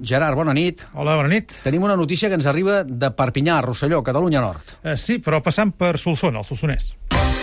Gerard, bona nit. Hola, bona nit. Tenim una notícia que ens arriba de Perpinyà, Rosselló, Catalunya Nord. Sí, però passant per Solsona, el Solsonès.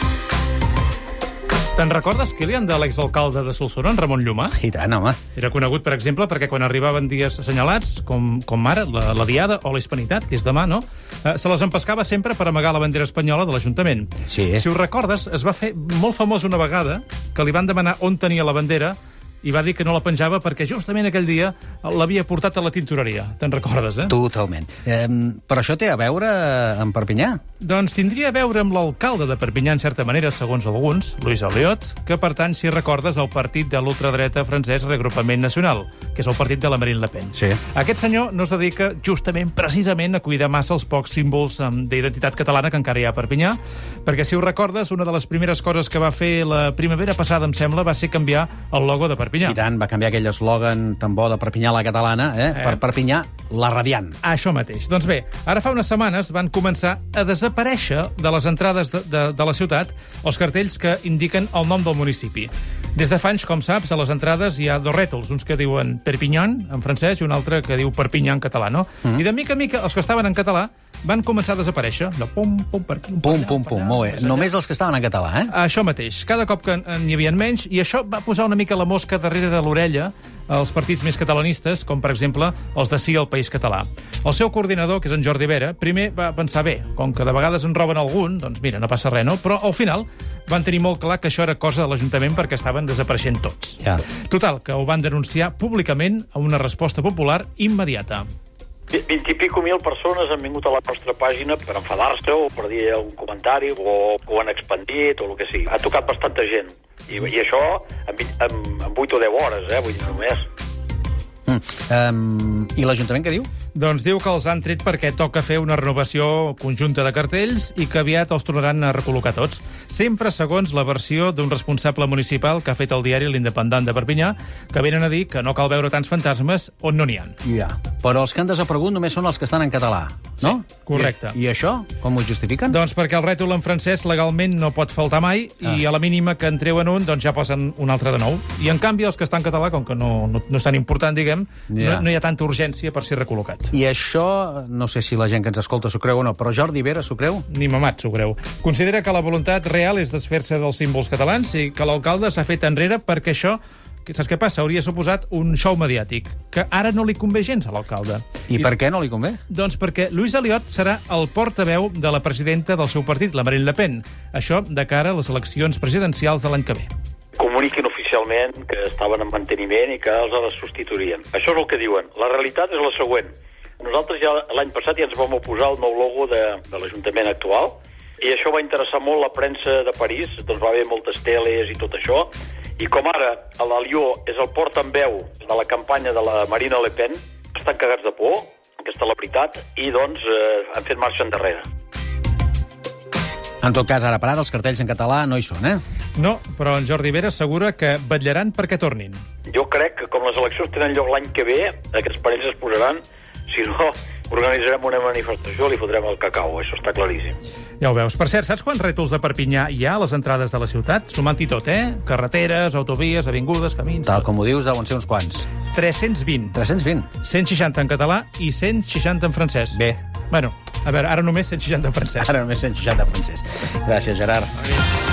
Te'n recordes, Kilian, de l'exalcalde de Solsona, en Ramon Llumà? I tant, home. Era conegut, per exemple, perquè quan arribaven dies assenyalats, com ara la Diada o la Hispanitat, que és demà, no? Se les empescava sempre per amagar la bandera espanyola de l'Ajuntament. Sí. Si ho recordes, es va fer molt famós una vegada que li van demanar on tenia la bandera i va dir que no la penjava perquè justament aquell dia l'havia portat a la tintoreria. Te'n recordes, eh? Totalment. Però això té a veure amb Perpinyà? Doncs tindria a veure amb l'alcalde de Perpinyà, en certa manera, segons alguns, Luis Aliot, que pertany, si recordes, al partit de l'ultradreta francès Regrupament Nacional, que és el partit de la Marine Le Pen. Sí. Aquest senyor no es dedica justament, precisament, a cuidar massa els pocs símbols d'identitat catalana que encara hi ha a Perpinyà, perquè, si ho recordes, una de les primeres coses que va fer la primavera passada, em sembla, va ser canviar el logo de Perpinyà. I tant, va canviar aquell eslògan tan bo de Perpinyà a la catalana, per Perpinyà, la radiant. Això mateix. Doncs bé, ara fa unes setmanes van començar a desaparèixer de les entrades de la ciutat els cartells que indiquen el nom del municipi. Des de fa anys, com saps, a les entrades hi ha dos rètols, uns que diuen Perpignan, en francès, i un altre que diu Perpinyà, en català, no? I de mica en mica, els que estaven en català van començar a desaparèixer. Pum, per aquí, Pum, molt bé. Només els que estaven en català, eh? Això mateix. Cada cop que n'hi havia menys, i això va posar una mica la mosca darrere de l'orella als partits més catalanistes, com per exemple els de Sí al País Català. El seu coordinador, que és en Jordi Vera, primer va pensar, bé, com que de vegades en roben algun, doncs mira, no passa res, no? Però al final van tenir molt clar que això era cosa de l'Ajuntament perquè estaven desapareixent tots. Ja. Total, que ho van denunciar públicament a una resposta popular immediata. 20 i pico mil persones han vingut a la nostra pàgina per enfadar-se o per dir un comentari o ho han expandit o el que sigui. Ha tocat bastanta gent. I això en 8 o 10 hores, vull dir, només. I l'Ajuntament què diu? Doncs diu que els han tret perquè toca fer una renovació conjunta de cartells i que aviat els tornaran a recol·locar tots. Sempre segons la versió d'un responsable municipal que ha fet el diari L'Independent de Perpinyà, que venen a dir que no cal veure tants fantasmes on no n'hi ha. Ja. Però els que han desaparegut només són els que estan en català, no? Sí, correcte. I això, com ho justifiquen? Doncs perquè el rètol en francès legalment no pot faltar mai i a la mínima que en treuen un, doncs ja posen un altre de nou. I en canvi els que estan en català, com que no és tan important, diguem, no hi ha tanta urgència per ser recol·locat. I això, no sé si la gent que ens escolta s'ho creu o no, però Jordi Vera s'ho creu? Ni mamat s'ho creu. Considera que la voluntat real és desfer-se dels símbols catalans i que l'alcalde s'ha fet enrere perquè això, saps què passa? Hauria suposat un show mediàtic, que ara no li convé gens a l'alcalde. I per què no li convé? Doncs perquè Luis Aliot serà el portaveu de la presidenta del seu partit, la Marine Le Pen. Això de cara a les eleccions presidencials de l'any que ve. Comuniquin oficialment que estaven en manteniment i que els substituirien. Això és el que diuen. La realitat és la següent. Nosaltres ja l'any passat ja ens vam oposar al nou logo de l'Ajuntament actual i això va interessar molt la premsa de París, doncs va haver moltes teles i tot això, i com ara l'Alió és el portaveu de la campanya de la Marine Le Pen, estan cagats de por, aquesta és la veritat, i doncs han fet marxa endarrere. En tot cas, ara per ara, els cartells en català no hi són, eh? No, però en Jordi Vera assegura que vetllaran perquè tornin. Jo crec que com les eleccions tenen lloc l'any que ve, aquests panells es posaran, si no, organitzarem una manifestació i li fotrem el cacau, això està claríssim. Ja ho veus. Per cert, saps quants rètols de Perpinyà hi ha a les entrades de la ciutat? Sumant-hi tot, Carreteres, autovies, avingudes, camins... Tal com ho dius, deuen ser uns quants. 320. 320? 160 en català i 160 en francès. Bé. Bueno, a veure, ara només 160 en francès. Ara només 160 en francès. Gràcies, Gerard.